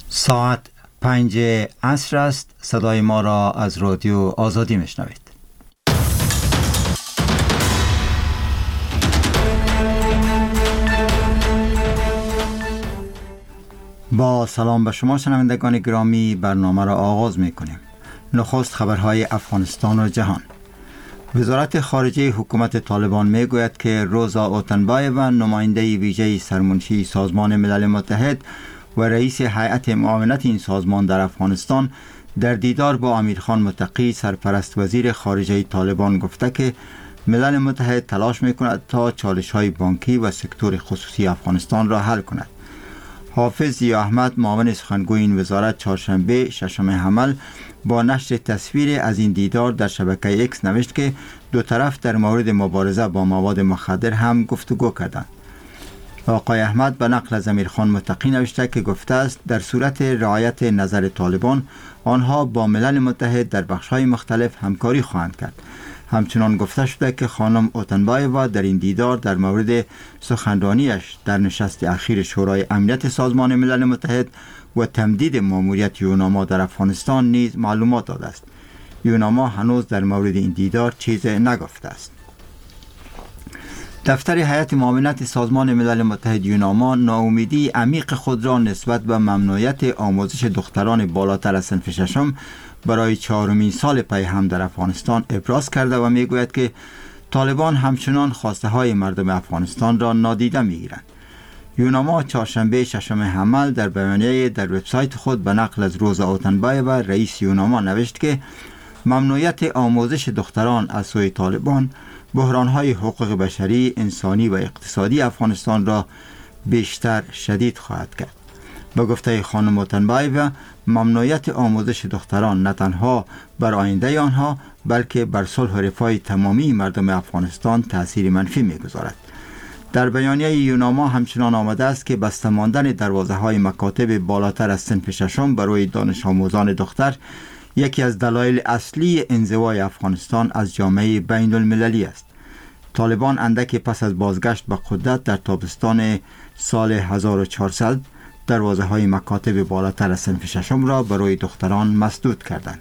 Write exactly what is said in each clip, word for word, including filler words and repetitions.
ساعت پنج عصر است. صدای ما را از رادیو آزادی میشنوید. با سلام به شما شنوندگان گرامی، برنامه را آغاز میکنیم. نخست خبرهای افغانستان و جهان. وزارت خارجه حکومت طالبان میگوید که روزا اوتنبایو، نماینده ویژه سرمنشی سازمان ملل متحد و رئیس هیئت معاونت این سازمان در افغانستان، در دیدار با امیرخان متقی سرپرست وزیر خارجه طالبان گفته که ملل متحد تلاش میکند تا چالش‌های بانکی و سکتور خصوصی افغانستان را حل کند. حافظ ضیا احمد، معاون سخنگوی این وزارت، چهارشنبه ششم حمل با نشر تصویر از این دیدار در شبکه اکس نوشت که دو طرف در مورد مبارزه با مواد مخدر هم گفتگو کردند. آقای احمد به نقل از امیرخان متقی نوشته که گفته است در صورت رعایت نظر طالبان آنها با ملل متحد در بخش‌های مختلف همکاری خواهند کرد. همچنان گفته شده که خانم اوتنبایو در این دیدار در مورد سخنرانیش در نشست اخیر شورای امنیت سازمان ملل متحد و تمدید ماموریت یوناما در افغانستان نیز معلومات داده است. یوناما هنوز در مورد این دیدار چیزی نگفته است. دفتر هیئت معاونت سازمان ملل متحد یوناما ناامیدی عمیق خود را نسبت به ممنوعیت آموزش دختران بالاتر از صنف ششم برای چهارمین سال پی هم در افغانستان ابراز کرده و میگوید که طالبان همچنان خواسته های مردم افغانستان را نادیده میگیرند. یوناما چهارشنبه ششم حمل در بیانیه در وبسایت خود به نقل از روزا اوتنبایو، رئیس یوناما، نوشت که ممنوعیت آموزش دختران از سوی طالبان بحران‌های حقوق بشری، انسانی و اقتصادی افغانستان را بیشتر شدید خواهد کرد. با گفته خانم اوتنبایو، ممنوعیت آموزش دختران نه تنها بر آینده آنها بلکه بر صلح و رفاه تمامی مردم افغانستان تأثیر منفی می‌گذارد. در بیانیه یوناما همچنان آمده است که بسته ماندن دروازه‌های مکاتب بالاتر از صنف ششم برای دانش آموزان دختر یکی از دلایل اصلی انزوای افغانستان از جامعه بین المللی است. طالبان اندک پس از بازگشت به قدرت در تابستان سال هزار و چهارصد دروازه های مکاتب بالاتر از صنف ششم را برای دختران مسدود کردند.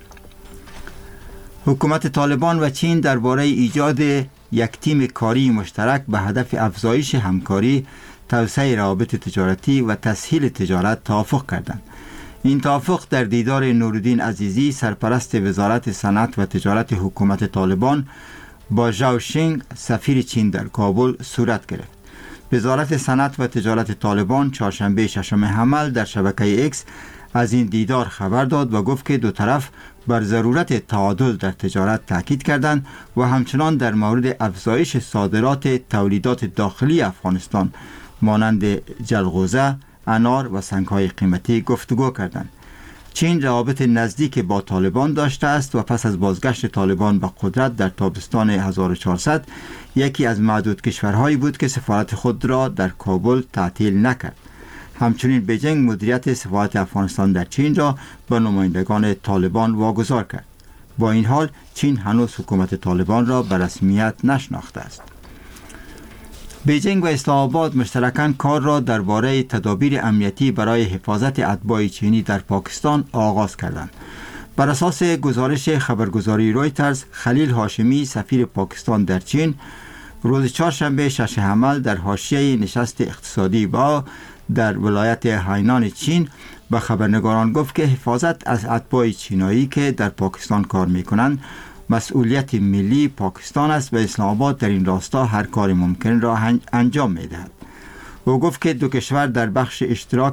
حکومت طالبان و چین درباره ایجاد یک تیم کاری مشترک به هدف افزایش همکاری، توسعه روابط تجارتی و تسهیل تجارت توافق کردند. این توافق در دیدار نورالدین عزیزی، سرپرست وزارت صنعت و تجارت حکومت طالبان، با ژائو شینگ، سفیر چین در کابل صورت گرفت. وزارت صنعت و تجارت طالبان چهارشنبه ششم حمل در شبکه اکس از این دیدار خبر داد و گفت که دو طرف بر ضرورت تعادل در تجارت تاکید کردند و همچنان در مورد افزایش صادرات تولیدات داخلی افغانستان مانند جلغوزه، انار و سنگ‌های قیمتی گفتگو کردند. چین روابط نزدیک با طالبان داشته است و پس از بازگشت طالبان به قدرت در تابستان هزار و چهارصد یکی از معدود کشورهایی بود که سفارت خود را در کابل تعطیل نکرد. همچنین بیجینگ مدیریت سفارت افغانستان در چین را به نمایندگان طالبان واگذار کرد. با این حال چین هنوز حکومت طالبان را به رسمیت نشناخته است. بیجینگ و اسلام آباد مشترکاً کار را درباره تدابیر امنیتی برای حفاظت اتباع چینی در پاکستان آغاز کردند. بر اساس گزارش خبرگزاری رویترز، خلیل هاشمی، سفیر پاکستان در چین، روز چهارشنبه شش حمل در حاشیه نشست اقتصادی با در ولایت هاینان چین به خبرنگاران گفت که حفاظت از اتباع چینایی که در پاکستان کار می‌کنند مسئولیت ملی پاکستان است و اسلام آباد در این راستا هر کار ممکن را انجام می‌دهد. او گفت که دو کشور در بخش اشتراک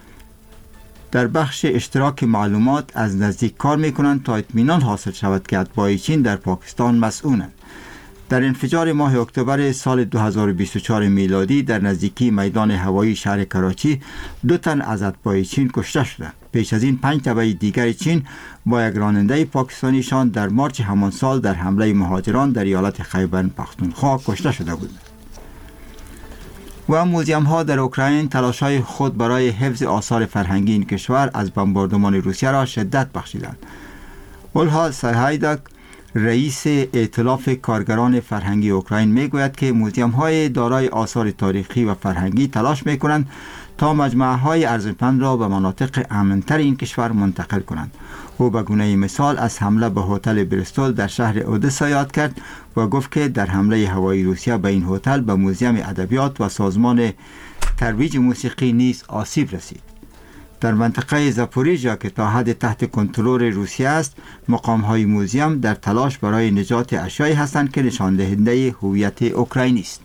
در بخش اشتراک معلومات از نزدیک کار می‌کنند تا اطمینان حاصل شود که اتباع چین در پاکستان مسئولند. در انفجار ماه اکتبر سال دو هزار و بیست و چهار میلادی در نزدیکی میدان هوایی شهر کراچی دو تن از اتباع چین کشته شدند. پیش از این پنج تبع دیگر چین با یک راننده پاکستانیشان در مارچ همان سال در حمله مهاجران در ایالت خیبر پختونخوا کشته شده بودند. و موزیم ها در اوکراین تلاش‌های خود برای حفظ آثار فرهنگی این کشور از بمباردمان روسیه را شدت بخشیدند. اولها سایهایداک، رئیس ائتلاف کارگران فرهنگی اوکراین، میگوید که موزیم های دارای آثار تاریخی و فرهنگی تلاش میکنند تا مجموعه‌های ارزشمند را به مناطق امن‌تر این کشور منتقل کنند. او به گونه مثال از حمله به هتل بریستول در شهر اودسا یاد کرد و گفت که در حمله هوایی روسیه به این هتل به موزیم ادبیات و سازمان ترویج موسیقی نیز آسیب رسید. در منطقه زاپوریژیا که تا حد تحت کنترل روسیه است، مقام‌های موزیم در تلاش برای نجات اشیایی هستند که نشان دهنده هویت اوکراینی است.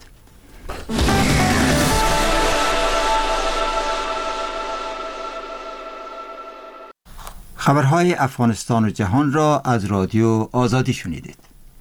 خبرهای افغانستان و جهان را از رادیو آزادی شنیدید.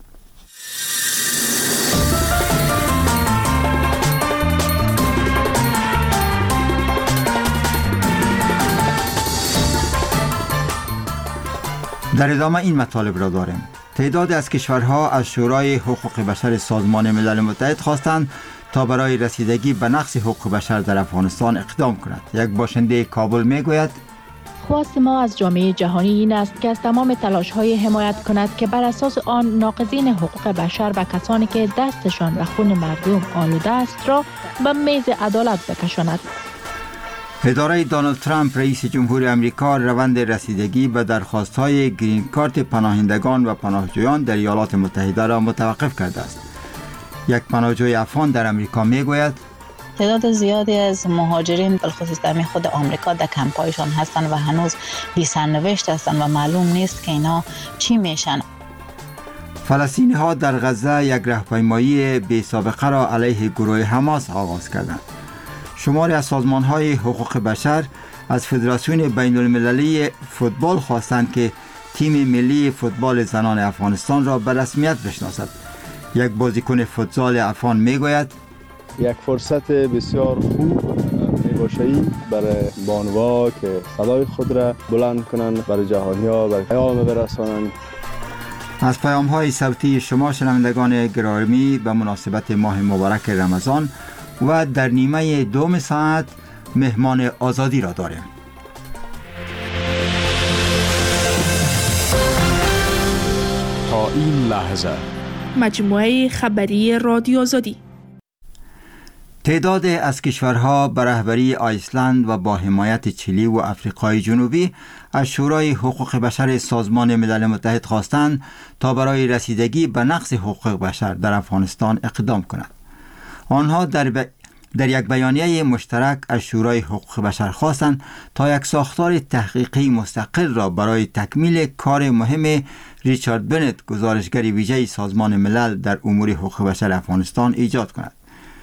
در ادامه این مطالب را داریم. تعداد از کشورها از شورای حقوق بشر سازمان ملل متحد خواستند تا برای رسیدگی به نقض حقوق بشر در افغانستان اقدام کند. یک باشنده کابل میگوید خواست ما از جامعه جهانی این است که از تمام تلاش‌های حمایت کند که بر اساس آن ناقضین حقوق بشر و کسانی که دستشان به خون مردم آلوده است را به میز عدالت بکشاند. اداره دونالد ترامپ رئیس جمهور امریکا روند رسیدگی به درخواست‌های گرین کارت پناهندگان و پناهجویان در ایالات متحده را متوقف کرده است. یک پناهجوی افغان در امریکا میگوید تعداد زیادی از مهاجرین بالخصوص در خود آمریکا در کمپایشان هستند و هنوز بی سرنوشت هستند و معلوم نیست که اینا چی میشن. فلسطینی ها در غزه یک راهپیمایی بی سابقه را علیه گروه حماس آغاز کردند. شماری از سازمان های حقوق بشر از فدراسیون بین المللی فوتبال خواستند که تیم ملی فوتبال زنان افغانستان را به رسمیت بشناسد. یک بازیکن فوتزال افغان میگوید یک فرصت بسیار خوب میباشید برای بانوا که صدای خود را بلند کنند، برای جهانی ها برای پیام برسانند. از پیام های صوتی شما شنوندگان گرامی به مناسبت ماه مبارک رمضان و در نیمه دوم ساعت مهمان آزادی را داریم. تا این لحظه مجموعه خبری رادیو آزادی. تعداد از کشورها به رهبری آیسلند و با حمایت چیلی و آفریقای جنوبی از شورای حقوق بشر سازمان ملل متحد خواستند تا برای رسیدگی به نقض حقوق بشر در افغانستان اقدام کنند. آنها در, ب... در یک بیانیه مشترک از شورای حقوق بشر خواستند تا یک ساختار تحقیقی مستقل را برای تکمیل کار مهم ریچارد بنت، گزارشگر ویژه سازمان ملل در امور حقوق بشر افغانستان ایجاد کند.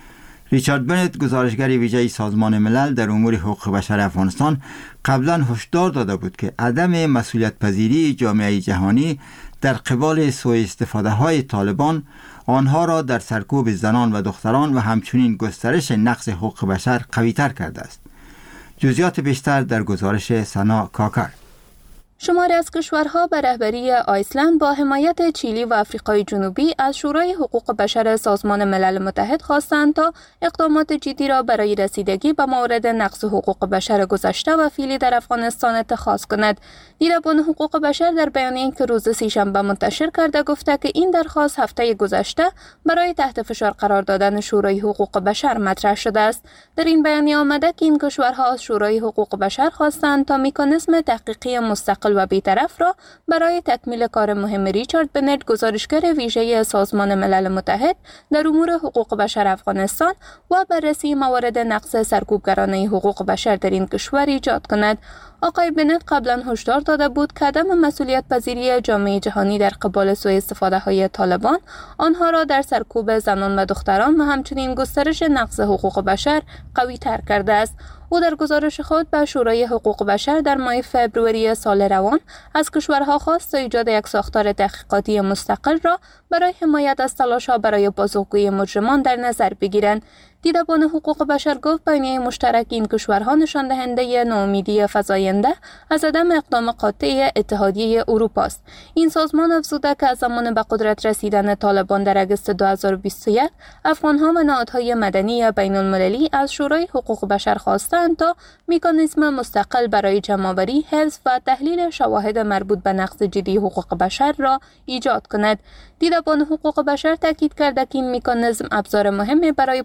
ریچارد بنت، گزارشگر ویژه سازمان ملل در امور حقوق بشر افغانستان، قبلا هشدار داده بود که عدم مسئولیت پذیری جامعه جهانی در قبال سوء استفاده های طالبان آنها را در سرکوب زنان و دختران و همچنین گسترش نقض حقوق بشر قوی‌تر کرده است. جزئیات بیشتر در گزارش سنا کاکر. شماری از کشورها به رهبری آیسلند با حمایت چیلی و آفریقای جنوبی از شورای حقوق بشر سازمان ملل متحد خواستند تا اقدامات جدی را برای رسیدگی به موارد نقض حقوق بشر گذشته و فعلی در افغانستان اتخاذ کند. دیدبان حقوق بشر در بیانیه‌ای که روز سه‌شنبه منتشر کرده گفته که این درخواست هفته گذشته برای تحت فشار قرار دادن شورای حقوق بشر مطرح شده است. در این بیانیه آمده که این کشورها از شورای حقوق بشر خواستند تا مکانیزم تحقیقی مستقل و بی‌طرف را برای تکمیل کار مهم ریچارد بنت، گزارشگر ویژه سازمان ملل متحد در امور حقوق بشر افغانستان و بررسی موارد نقض سرکوبگرانه حقوق بشر در این کشور ایجاد کند. آقای بنت قبلا هشدار داده بود که عدم مسئولیت پذیری جامعه جهانی در قبال سوء استفاده های طالبان آنها را در سرکوب زنان و دختران و همچنین گسترش نقض حقوق بشر قوی تر کرده است. او در گزارش خود به شورای حقوق بشر در ماه فوریه سال روان از کشورها خواست تا ایجاد یک ساختار تحقیقاتی مستقل را برای حمایت از تلاش‌ها برای بازگویی مجرمان در نظر بگیرند. دیدبان حقوق بشر گفت بیانیه مشترک این کشورها نشان دهنده ناامیدی فزاینده از عدم اقدام قاطع اتحادیه اروپا است. این سازمان افزوده که از زمان به قدرت رسیدن طالبان در آگوست دو هزار و بیست و یک افغانها و نهادهای مدنی بین المللی از شورای حقوق بشر خواستند تا مکانیزم مستقل برای جمع‌آوری، حفظ و تحلیل شواهد مربوط به نقض جدی حقوق بشر را ایجاد کند. دیدبان حقوق بشر تاکید کرده که این مکانیزم ابزار مهمی برای پاسخگویی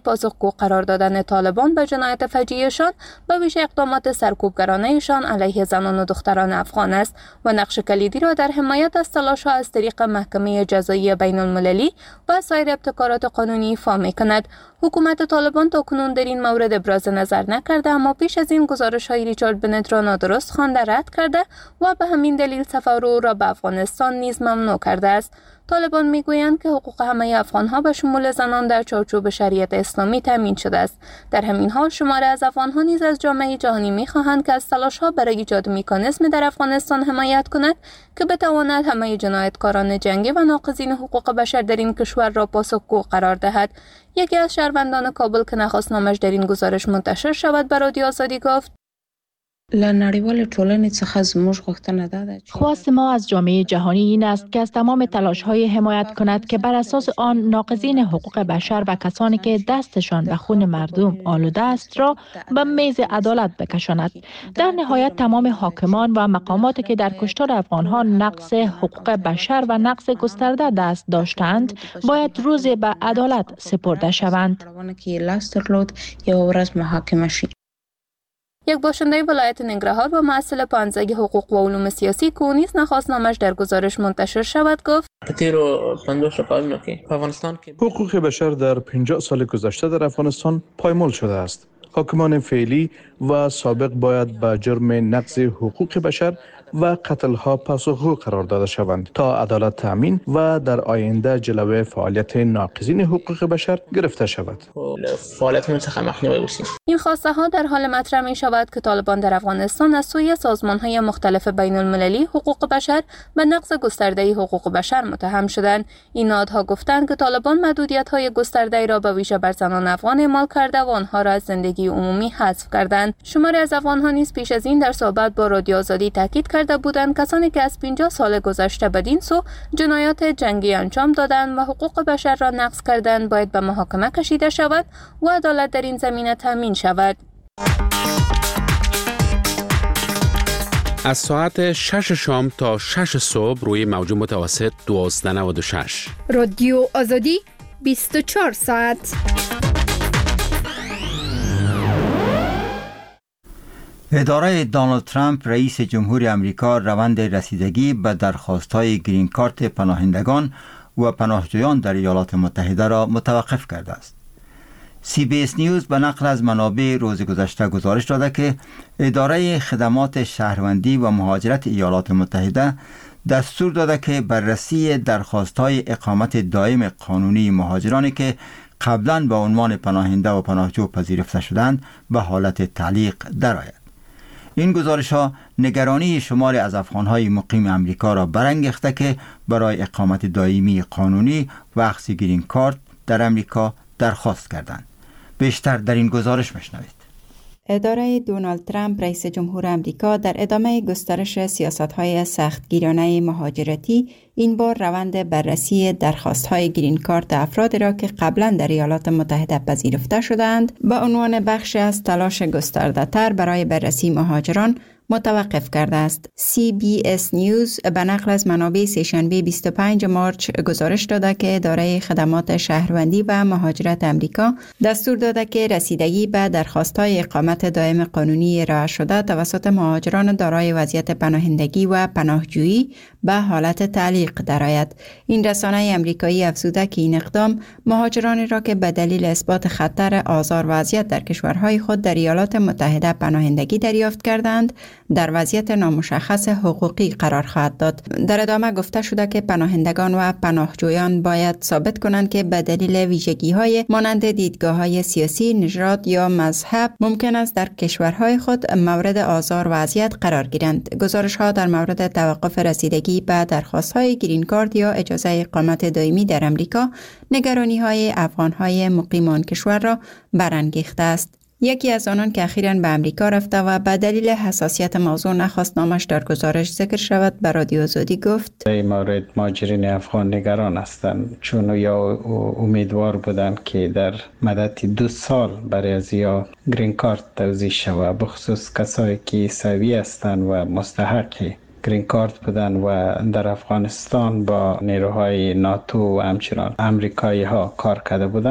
حقوق قرار دادن طالبان به جنایت فجیعشان به ویژه اقدامات سرکوبگرانه‌شان علیه زنان و دختران افغان است و نقش کلیدی را در حمایت از تلاش‌ها از طریق محکمه جزایی بین المللی و سایر ابتکارات قانونی ایفا می‌کند. حکومت طالبان تاکنون در این مورد ابراز نظر نکرده، اما پیش از این گزارش‌های ریچارد بنت را نادرست خوانده رد کرده و به همین دلیل سفر او را به افغانستان نیز ممنوع کرده است. طالبان میگویند که حقوق همه افغان‌ها به شمول زنان در چارچوب شریعت اسلامی تامین شده است. در همین حال شماره از افغان‌ها نیز از جامعه جهانی می‌خواهند که از تلاش‌ها برای ایجاد مکانیزمی در افغانستان حمایت کند که بتواند همه جنایتکاران جنگی و ناقضین حقوق بشر در این کشور را پاسخگو قرار دهد. یکی از شهروندان کابل که نخواست نامش در این گزارش منتشر شود به رادیو آزادی گفت: خواست ما از جامعه جهانی این است که از تمام تلاش‌های حمایت کند که بر اساس آن ناقضین حقوق بشر و کسانی که دستشان به خون مردم آلوده است را به میز عدالت بکشاند. در نهایت تمام حاکمان و مقاماتی که در کشتار افغان‌ها نقض حقوق بشر و نقض گسترده دست داشتند باید روزی به عدالت سپرده شوند. یک باشنده ولایت ننگرهار و مسئول پانزده حقوق و علوم سیاسی که او نیز نخواست نامش در گزارش منتشر شود گفت: حقوق بشر در پنجاه سال گذشته در افغانستان پایمال شده است. حاکمان فعلی و سابق باید به جرم نقض حقوق بشر و قتل‌ها پاسخگو قرار داده شوند تا عدالت تامین و در آینده جلوه فعالیت ناقضین حقوق بشر گرفته شود. این خواسته ها در حال مطرح می شود که طالبان در افغانستان از سوی سازمان‌های مختلف بین المللی حقوق بشر به نقض گسترده حقوق بشر متهم شدند. این نهادها گفتند که طالبان محدودیت‌های گسترده را به ویژه بر زنان افغان اعمال کرده و آنها را از زندگی عمومی حذف کردند. شماری از افغان‌ها نیز پیش از این در صحبت با رادیو آزادی تاکید کرده بودند کسانی که از پنجاه سال گذشته بدین سو جنایات جنگی انجام دادند و حقوق بشر را نقض کردند باید به محاکمه کشیده شود و عدالت در این زمینه تامین شود. از ساعت شش شام تا شش صبح روی موج متوسط دوازده و نود و شش رادیو آزادی بیست و چهار ساعت. اداره دونالد ترامپ رئیس جمهور امریکا روند رسیدگی به درخواست‌های گرین کارت پناهندگان و پناهجویان در ایالات متحده را متوقف کرده است. سی بی اس نیوز به نقل از منابع روز گذشته گزارش داده که اداره خدمات شهروندی و مهاجرت ایالات متحده دستور داده که بررسی درخواست‌های اقامت دائم قانونی مهاجرانی که قبلاً به عنوان پناهنده و پناهجو پذیرفته شدند به حالت تعلیق درآید. این گزارش ها نگرانی شماری از افغان‌های مقیم امریکا را برانگیخته که برای اقامت دائمی قانونی و اخذ گرین کارت در امریکا درخواست کردند. بیشتر در این گزارش میشنوید. اداره دونالد ترامپ رئیس جمهور امریکا در ادامه گسترش سیاست‌های سختگیرانه مهاجرتی این بار روند بررسی درخواست‌های گرین کارت افرادی را که قبلا در ایالات متحده پذیرفته شدند به عنوان بخشی از تلاش گسترده‌تر برای بررسی مهاجران متوقف کرده است. سی بی اس نیوز به نقل از منابع سه‌شنبه بیست و پنجم مارس گزارش داده که اداره خدمات شهروندی و مهاجرت امریکا دستور داده که رسیدگی به درخواست‌های اقامت دائم قانونی ارائه شده توسط مهاجران دارای وضعیت پناهندگی و پناهجویی به حالت تعلیق درآید. این رسانه امریکایی افزوده که این اقدام مهاجرانی را که به دلیل اثبات خطر آزار و اذیت در کشورهای خود در ایالات متحده پناهندگی دریافت کردند در وضعیت نامشخص حقوقی قرار خواهد داد. در ادامه گفته شده که پناهندگان و پناهجویان باید ثابت کنند که به دلیل ویژگی‌های مانند دیدگاه‌های سیاسی، نژاد یا مذهب ممکن است در کشورهای خود مورد آزار و اذیت قرار گیرند. گزارش‌ها در مورد توقف رسیدگی به درخواست‌های گرین کارت یا اجازه اقامت دائمی در امریکا نگرانی‌های افغان‌های مقیم آن کشور را برانگیخته است. یکی از آنان که اخیراً به امریکا رفته و به دلیل حساسیت موضوع نخواست نامش در گزارش ذکر شود به رادیو آزادی گفت: در مورد مهاجرین افغان نگران هستند، چون یا امیدوار بودند که در مدت دو سال برای از یا گرین کارت توزیع شود، بخصوص کسایی که سوی هستند و مستحق گرین کارت بودن و در افغانستان با نیروهای ناتو و همچنان امریکایی ها کار کرده بودند.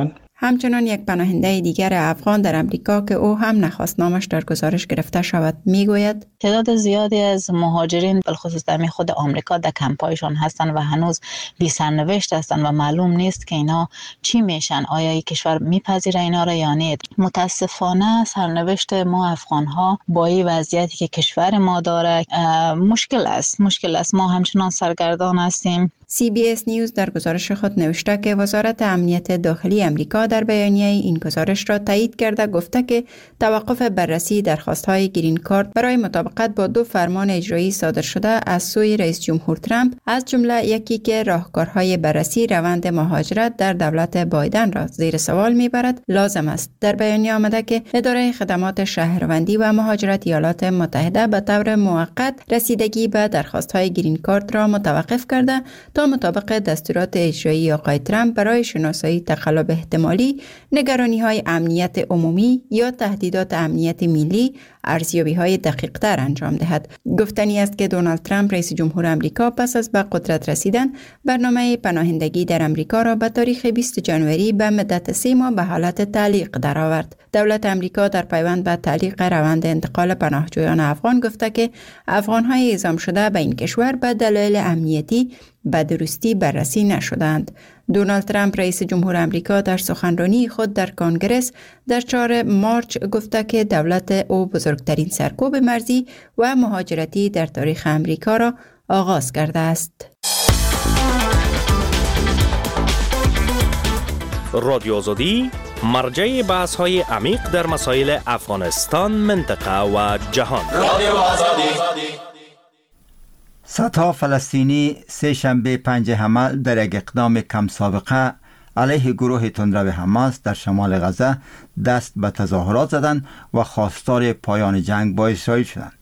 همچنان یک پناهنده دیگر افغان در امریکا که او هم نخواست نامش در گزارش گرفته شود میگوید تعداد زیادی از مهاجرین بالخصوص در خود آمریکا در کمپایشان هستند و هنوز بی سرنوشت هستند و معلوم نیست که اینا چی میشن، آیا این کشور میپذیره اینا را یا نه. متاسفانه سرنوشت ما افغان ها با این وضعیتی که کشور ما داره مشکل است مشکل است ما همچنان سرگردان هستیم. سی بی اس نیوز در گزارش خود نوشته که وزارت امنیت داخلی امریکا در بیانیه این گزارش را تایید کرده گفته که توقف بررسی درخواست‌های گرین کارت برای مطابقت با دو فرمان اجرایی صادر شده از سوی رئیس جمهور ترامپ، از جمله یکی که راهکارهای بررسی روند مهاجرت در دولت بایدن را زیر سوال میبرد، لازم است. در بیانیه آمده که اداره خدمات شهروندی و مهاجرت ایالات متحده به طور موقت رسیدگی به درخواست‌های گرین کارت را متوقف کرده تا مطابق دستورات اجرایی آقای ترامپ برای شناسایی تقلب احتمالی، نگرانی‌های امنیت عمومی یا تهدیدات امنیت ملی ارزیابی‌های دقیق‌تر انجام دهد. گفتنی است که دونالد ترامپ رئیس جمهور آمریکا پس از به قدرت رسیدن برنامه پناهندگی در آمریکا را به تاریخ بیست جنوری به مدت سه ماه به حالت تعلیق درآورد. دولت آمریکا در پیوند به تعلیق روند انتقال پناهجویان افغان گفته که افغان‌های اعزام شده به این کشور به دلایل امنیتی به درستی بررسی نشدند. دونالد ترامپ رئیس جمهور آمریکا در سخنرانی خود در کنگره در چهارم مارس گفته که دولت او بزرگترین سرکوب مرزی و مهاجرتی در تاریخ آمریکا را آغاز کرده است. رادیو آزادی مرجع بحث های عمیق در مسائل افغانستان، منطقه و جهان. رادیو آزادی. صدها فلسطینی سه شنبه پنج حمل در یک اقدام کم سابقه علیه گروه تندرو حماس در شمال غزه دست به تظاهرات زدند و خواستار پایان جنگ با اسرائیل شدند.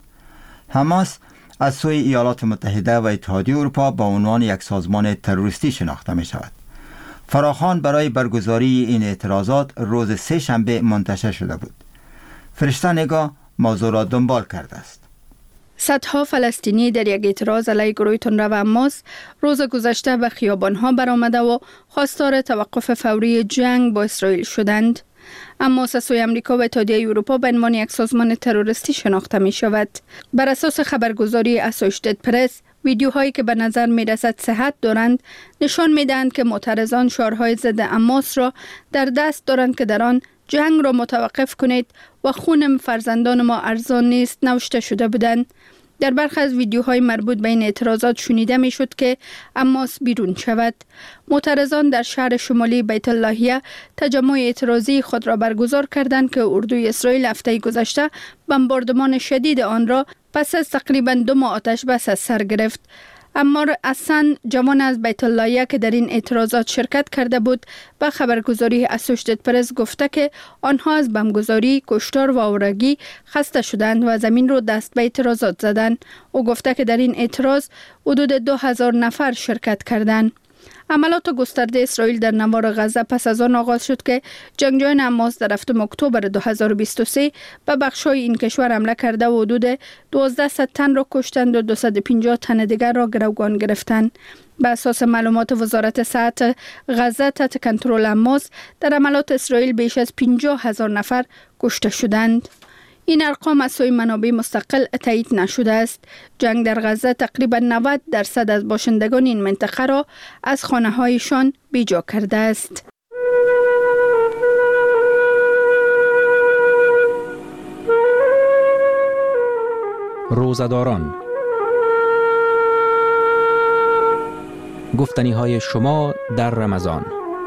حماس از سوی ایالات متحده و اتحادیه اروپا با عنوان یک سازمان تروریستی شناخته می شود. فراخوان برای برگزاری این اعتراضات روز سه شنبه منتشر شده بود. فرشته نگاه موضوع را دنبال کرده است. صدها فلسطینی در یک اعتراض علیه گروه تندرو حماس روز گذشته به خیابان‌ها برآمده و خواستار توقف فوری جنگ با اسرائیل شدند. اما از سوی آمریکا و اتحادیه اروپا به عنوان یک سازمان تروریستی شناخته می شود. بر اساس خبرگزاری اسوشییتد پرس، ویدیوهایی که به نظر می رسد صحت دارند نشان می دهند که معترضان شعارهای ضد حماس را در دست دارند که در آن جنگ را متوقف کنید و خون فرزندان ما ارزان نیست نوشته شده بودند. در برخی از ویدیوهای مربوط به این اعتراضات شنیده می شد که حماس بیرون شود. معترضان در شهر شمالی بیت اللهیه تجمع اعتراضی خود را برگزار کردند که اردوی اسرائیل هفته گذشته بمباردمان شدید آن را پس از تقریباً دو ماه آتش بس از سر گرفت. عمار حسن، جوان از بیت اللهیه که در این اعتراضات شرکت کرده بود، به خبرگزاری اسوشییتد پرس گفته که آنها از بمبگذاری، کشتار و آوارگی خسته شدند و زمین رو دست به اعتراضات زدند. او گفته که در این اعتراض حدود دو هزار نفر شرکت کردند. عملات گسترده اسرائیل در نوار غزه پس از آن آغاز شد که جنگجویان حماس در هفتم اکتبر دو هزار و بیست و سه به بخش‌های این کشور حمله کرده و حدود دوازده تن را کشتند و دویست و پنجاه تن دیگر را گروگان گرفتند. به اساس معلومات وزارت صحت غزه تحت کنترل حماس در عملات اسرائیل بیش از پنجاه هزار نفر کشته شدند. این ارقام از سوی منابع مستقل تایید نشده است. جنگ در غزه تقریبا نود درصد از باشندگان این منطقه را از خانه‌هایشان بیجا کرده است. روزه‌داران، گفتنی‌های شما در رمضان.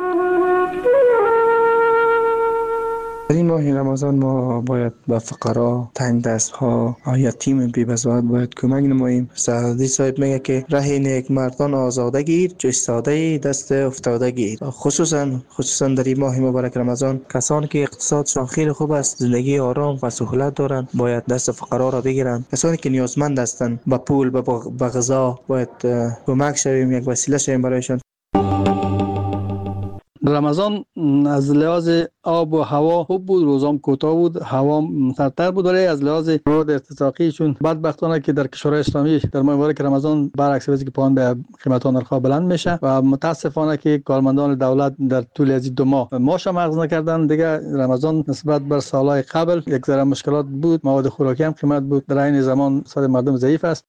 در این ماه رمضان ما باید به فقرا، تنگ دست ها، یتیم بی بزاعت باید کمک نماییم. سعدی صاحب میگه که ره نیک مردان آزاده گیر، چو ایستاده دست افتاده گیر. خصوصا خصوصا در این ماه مبارک رمضان کسانی که اقتصادشان خیلی خوب است، زندگی آرام و سهولت دارند، باید دست فقرا را بگیرند. کسانی که نیازمند هستند به پول، به غذا باید کمک شویم، یک وسیله شویم برایشان. رمضان از لحاظ آب و هوا خوب بود، روزام کوتاه بود، هوا سردتر بود، ولی از لحاظ رود ارتزاقی چون بدبختانه که در کشورهای اسلامی در ماه مبارک رمضان برعکس وضعی که پایان به قیمت نرخ‌ها بلند میشه و متاسفانه که کارمندان دولت در طول از دو ماه معاش مغز نکردن. دیگه رمضان نسبت بر سالهای قبل یک ذره مشکلات بود، مواد خوراکی هم قیمت بود، در این زمان سال مردم ضعیف است.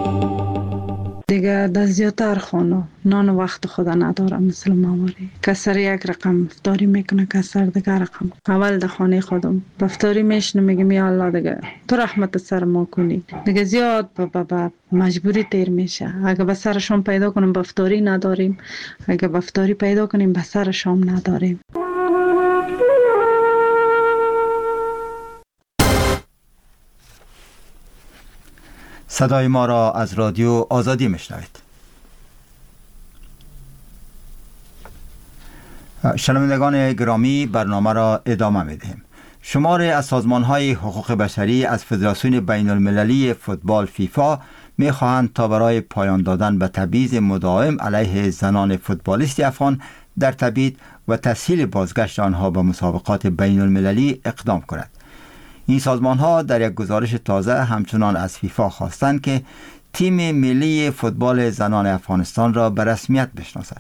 دیگه در زیادتر خانه نان وقت خدا ندارم مثل مواری. کسر یک رقم افطاری میکنه، کسر دیگه رقم. اول در خانه خودم افطاری میشنم میگم یا الله دیگه تو رحمت سر ما کنی. دیگه زیاد با با مجبوری تیر میشه. اگه به سر شام پیدا کنیم به افطاری نداریم، اگه به افطاری پیدا کنیم به سر شام نداریم. صدای ما را از رادیو آزادی میشنوید. شنوندگان گرامی، برنامه را ادامه میدهیم. شماری از سازمان‌های حقوق بشری از فدراسیون بین المللی فوتبال فیفا می‌خواهند تا برای پایان دادن به تبعیض مداوم علیه زنان فوتبالیست افغان در تبعید و تسهیل بازگشت آنها به مسابقات بین المللی اقدام کند. این سازمان ها در یک گزارش تازه همچنان از فیفا خواستند که تیم ملی فوتبال زنان افغانستان را به رسمیت بشناسد.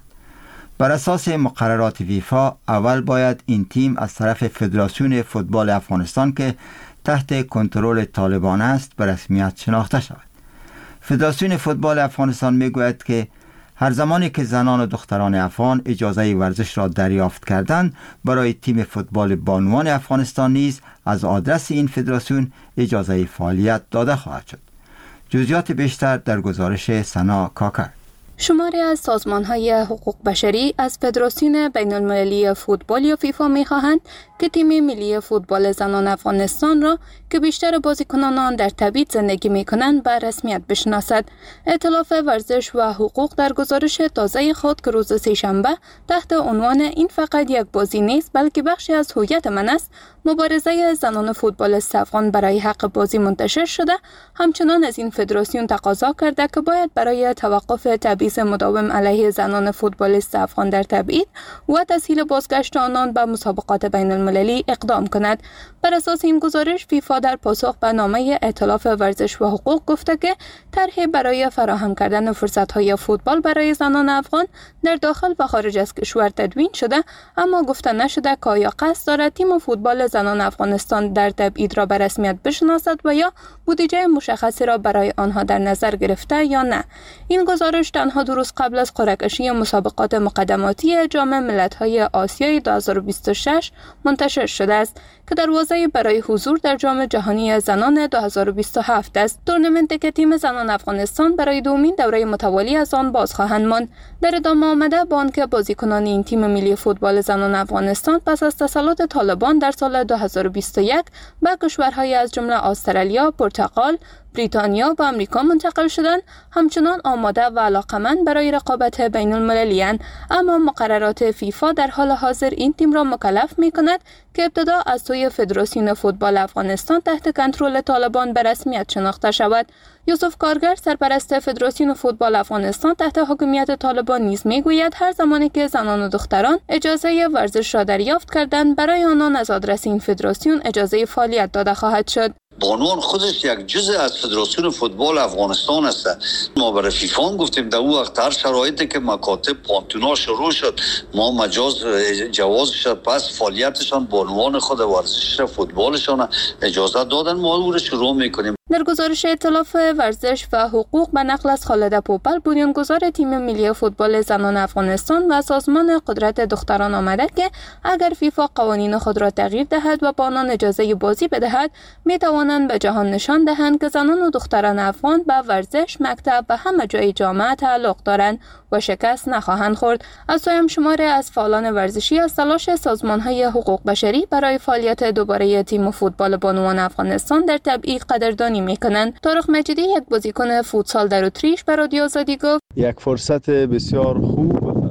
بر اساس مقررات فیفا اول باید این تیم از طرف فدراسیون فوتبال افغانستان که تحت کنترل طالبان است به رسمیت شناخته شود. فدراسیون فوتبال افغانستان میگوید که هر زمانی که زنان و دختران افغان اجازه ورزش را دریافت کردند، برای تیم فوتبال بانوان افغانستان نیز از آدرس این فدراسیون اجازه فعالیت داده خواهد شد. جزئیات بیشتر در گزارش سنا کاکر. شماری از سازمان‌های حقوق بشری از فدراسیون بین المللی فوتبال یا فیفا می‌خواهند که تیم ملی فوتبال زنان افغانستان را که بیشتر بازیکنان آن در تبعید زندگی می‌کنند به رسمیت بشناسد. ائتلاف ورزش و حقوق در گزارش تازه خود که روز سه‌شنبه تحت عنوان این فقط یک بازی نیست بلکه بخشی از هویت من است، مبارزه زنان فوتبالیست افغان برای حق بازی منتشر شده، همچنان از این فدراسیون تقاضا کرده که باید برای توقف تبعیض مداوم علیه زنان فوتبالیست افغان در تبعید و تسهیل بازگشت آنان به مسابقات بین المللی اقدام کند. بر اساس این گزارش فیفا در پاسخ به نامه ائتلاف ورزش و حقوق گفته که طرحی برای فراهم کردن فرصت‌های فوتبال برای زنان افغان در داخل و خارج از کشور تدوین شده، اما گفته نشده که آیا قصد دارد تیم فوتبال زنان افغانستان در تبعید را به رسمیت بشناسد و یا بودجه مشخصی را برای آنها در نظر گرفته یا نه. این گزارش تنها دو روز قبل از قرعه کشی مسابقات مقدماتی جام ملت‌های آسیای دو هزار و بیست و شش منتشر شده است که دروازه برای حضور در جام جهانی زنان دو هزار و بیست و هفت است. تورنمنتی که تیم زنان افغانستان برای دومین دوره متوالی از آن باز خواهند ماند. در ادامه آمده با آنکه بازیکنان این تیم ملی فوتبال زنان افغانستان پس از تسلط طالبان در سال دو هزار و بیست و یک به کشورهای از جمله استرالیا، پرتغال، بریتانیا و آمریکا منتقل شدند، همچنان آماده و علاقمند برای رقابت بین المللی اند. اما مقررات فیفا در حال حاضر این تیم را مکلف می کند که ابتدا از سوی فدراسیون فوتبال افغانستان تحت کنترل طالبان به رسمیت شناخته شود. یوسف کارگر سرپرست فدراسیون فوتبال افغانستان تحت حکومت طالبان نیز میگوید هر زمانی که زنان و دختران اجازه ورزش را دریافت کردند، برای آنان از آدرس این فدراسیون اجازه فعالیت داده خواهد شد. بانوان خودش یک جزء از فدراسیون فوتبال افغانستان است. ما برای فیفا هم گفتیم در اون وقت هر شرایطی که مکاتب پانتونا شروع شد، ما مجاز جواز شد، پس فعالیتشان بانوان خود ورزش فوتبالشان اجازه دادن، ما اون رو شروع میکنیم. در گزارش ائتلاف ورزش و حقوق به نقل از خالد پوپل، بنیانگذار تیم ملی فوتبال زنان افغانستان و سازمان قدرت دختران آمده که اگر فیفا قوانین خود را تغییر دهد و با آنان اجازه بازی بدهد، می توانند به جهان نشان دهند که زنان و دختران افغان به ورزش، مکتب و همه جای جامعه تعلق دارند و شکست نخواهند خورد. از سوی شماری از فعالان ورزشی از تلاش سازمان‌های حقوق بشری برای فعالیت دوباره تیم فوتبال بانوان افغانستان در تبعید قدردانی میکنند. طارق مجیدی، یک بازیکن فوتسال در اتریش، به رادیو آزادی گفت: یک فرصت بسیار خوب می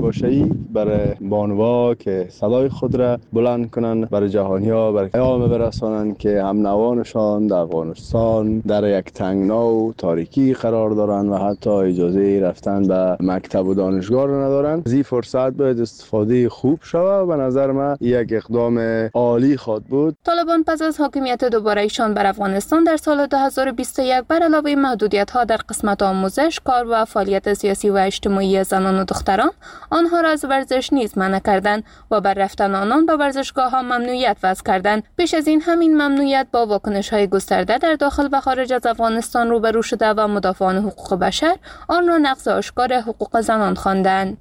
نباشایی برای بانوا که صدای خود را بلند کنند، برای جهانی ها برای پیام برسانند که هم نوانشان در افغانستان در یک تنگنا و تاریکی قرار دارند و حتی اجازه رفتن به مکتب و دانشگاه را ندارند. از این فرصت باید استفاده خوب شود و به نظر من یک اقدام عالی خواهد بود. طالبان پس از حاکمیت دوباره ایشان بر افغانستان در سال دو هزار و بیست و یک بر علاوه محدودیت ها در قسمت آموزش، کار و فعالیت سیاسی و اجتماعی زنان و دختران، آنها را از ورزش نیز منع کردند و بر رفتن آنان به ورزشگاه ها ممنوعیت وضع کردند. پیش از این همین ممنوعیت با واکنش های گسترده در داخل و خارج از افغانستان روبرو شده و مدافعان حقوق بشر آن را نقض آشکار حقوق زنان خواندند.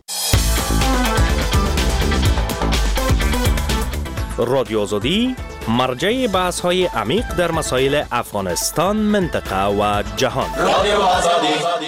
رادیو آزادی مرجع بحث های عمیق در مسائل افغانستان، منطقه و جهان. رادیو آزادی.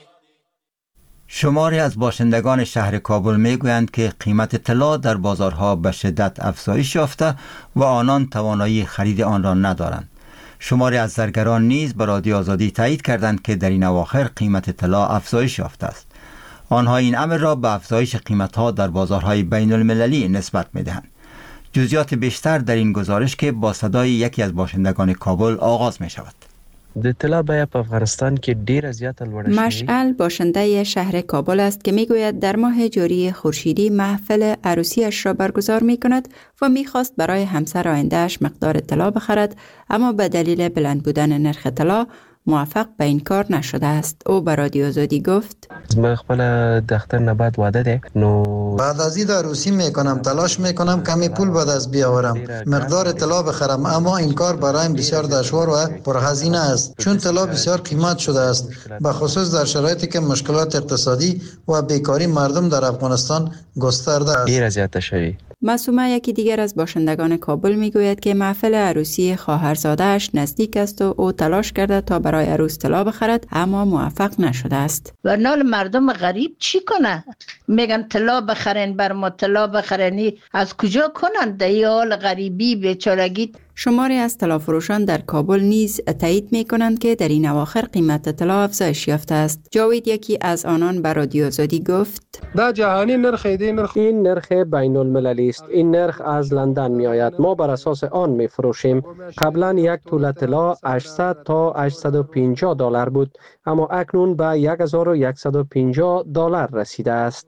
شماری از باشندگان شهر کابل میگویند که قیمت طلا در بازارها به شدت افزایش یافته و آنان توانایی خرید آن را ندارند. شماری از زرگران نیز به رادیو آزادی تایید کردند که در این اواخر قیمت طلا افزایش یافته است. آنها این امر را به افزایش قیمت‌ها در بازارهای بین المللی نسبت می‌دهند. جزئیات بیشتر در این گزارش که با صدای یکی از باشندگان کابل آغاز می شود. د طلا بیه په افغانستان کې ډیره زیاته لوړه شوې. مشعل باشنده شهر کابل است که میگوید در ماه جاری خورشیدی محفل عروسیش را برگزار می کند و میخواست برای همسر آیندهش مقدار طلا بخرد، اما به دلیل بلند بودن نرخ طلا موفق به این کار نشده است. او به رادیو آزادی گفت: من خپل د اختر نه بعد واده ده، نو بعد از این عروسی میکنم، تلاش میکنم کمی پول به دست بیاورم، مقدار طلا بخرم، اما این کار برایم بسیار دشوار و پرهزینه است، چون طلا بسیار قیمت شده است، به خصوص در شرایطی که مشکلات اقتصادی و بیکاری مردم در افغانستان گسترده است. ډیره زیاته شوی. معصومه یکی دیگر از باشندگان کابل میگوید که محفل عروسی خواهرزاده‌اش نزدیک است و او تلاش کرده تا برای عروس طلا بخرد، اما موفق نشده است. ورنال مردم غریب چی کنه؟ میگن طلا بخرین، بر ما طلا بخرینی از کجا کنن؟ در این حال غریبی بیچارگی. شماری از طلافروشان در کابل نیز تایید می کنند که در این اواخر قیمت طلا افزایش یافته است. جاوید یکی از آنان به رادیو آزادی گفت: دا جهانی نرخ دی نرخ این نرخ بین المللی است. این نرخ از لندن می آید. ما بر اساس آن می فروشیم. قبلا یک توله طلا هشتصد تا هشتصد و پنجاه دلار بود، اما اکنون به هزار و صد و پنجاه دلار رسیده است.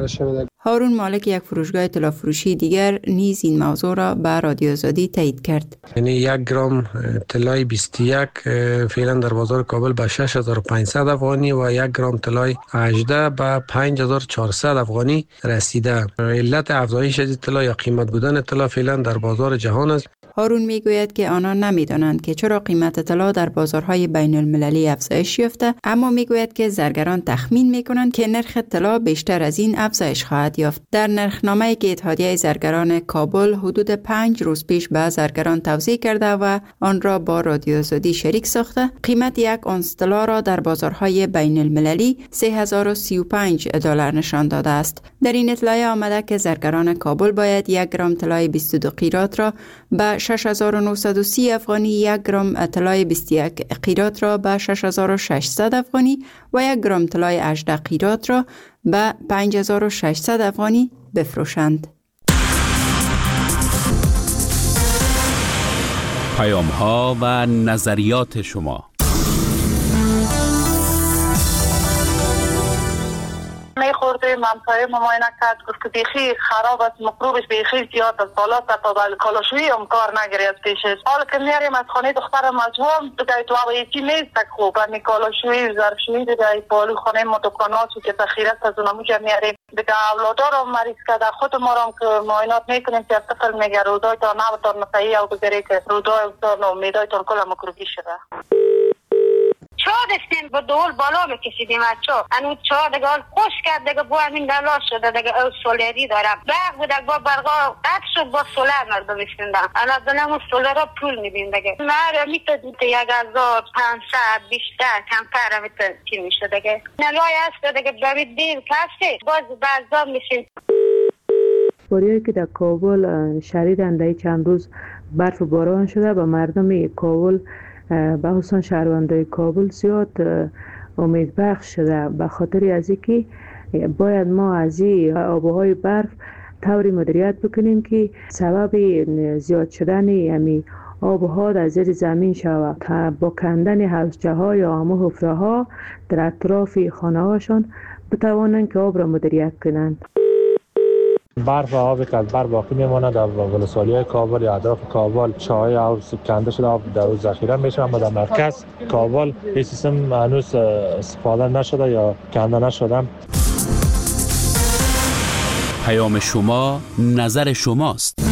هارون مالک یک فروشگاه طلافروشی دیگر نیز این موضوع را به رادیو آزادی تایید کرد. یعنی یک گرم طلای بیست و یک فعلا در بازار کابل به شش هزار و پانصد افغانی و یک گرم طلای هجده به پنج هزار و چهارصد افغانی رسیده. علت افزایش طلا یا قیمت بودن طلا فعلا در بازار جهان است. هارون میگوید که آنان نمیدانند که چرا قیمت طلا در بازارهای بین المللی افزایش یافته، اما میگوید که زرگران تخمین میکنند که نرخ طلا بیشتر از این افزایش خواهد یافت. در نرخنامه‌ای که اتحادیه زرگران کابل حدود پنج روز پیش به زرگران توضیح کرده و آن را با رادیو آزادی شریک ساخته، قیمت یک اونس طلا را در بازارهای بین المللی سه هزار و سی و پنج دلار نشان داده است. در این اطلاعیه آمده که زرگران کابل باید یک گرم طلای بیست و دو قیراط را به شش هزار و نهصد و سی افغانی، یک گرم طلای بیست و یک قیراط را به شش هزار و ششصد افغانی و یک گرم طلای هجده قیراط را به پنج هزار و ششصد افغانی بفروشند. پیام ها و نظریات شما. می خورده منطقه مماینه کرد، گفت که بیخی خراب است، مکروبش بیخی زیاد است، بالا تا بل کالاشوی هم کار نگیری از پیشش. حالا که میاریم از خانه دختر مجموعه دیگه تو هوا یکی نیست تک خوب، همی کالاشوی ظرفشویی دیگه پالو خانه ما دکاناتو که تخیرت از اونموجه میاریم دیگه. اولادا رو مریض کرده، خود ما رو که معاینات میکنیم که از طفل میگه رودای تا نبتان مسیحی او بگیری که رودای تا امیدای تا کل مکروبی شده. چا دستیم با دول بالا بکشیدیم از چا انو چا دیگه خوش کرد دیگه با همین دلا شده دیگه او سولری دارم برق بود با برقا قطع شد با سولر مردم استندم انا دلم و سولر را پول میدیم دیگه مره میتونید یک هزار پانصد بیشتر کمتر میتونید چی میشه دیگه نلای هست دیگه برید دیر کسی باز بعضا میشین. باریایی که در کابل شدیدن در چند روز برف و باران شده و مردم کابل به خصوص شهروندای کابل زیاد امید بخش شده به خاطر از اینکه باید ما از این آبهای برف طوری مدیریت بکنیم که سبب زیاد شدن امی آبها در زیر زمین شود تا با کندن حوضچه ها یا آمو حفره ها در اطراف خانه هاشون بتوانند که آب را مدیریت کنند. برف و آبی که از بر باقی میماند در ولسوالی های کابل یا اطراف کابل چاهای آب کنده شده آب در اون ذخیره میشه، اما در مرکز کابل این سیستم هنوز استفاده نشده یا کنده نشده. پیام شما نظر شماست.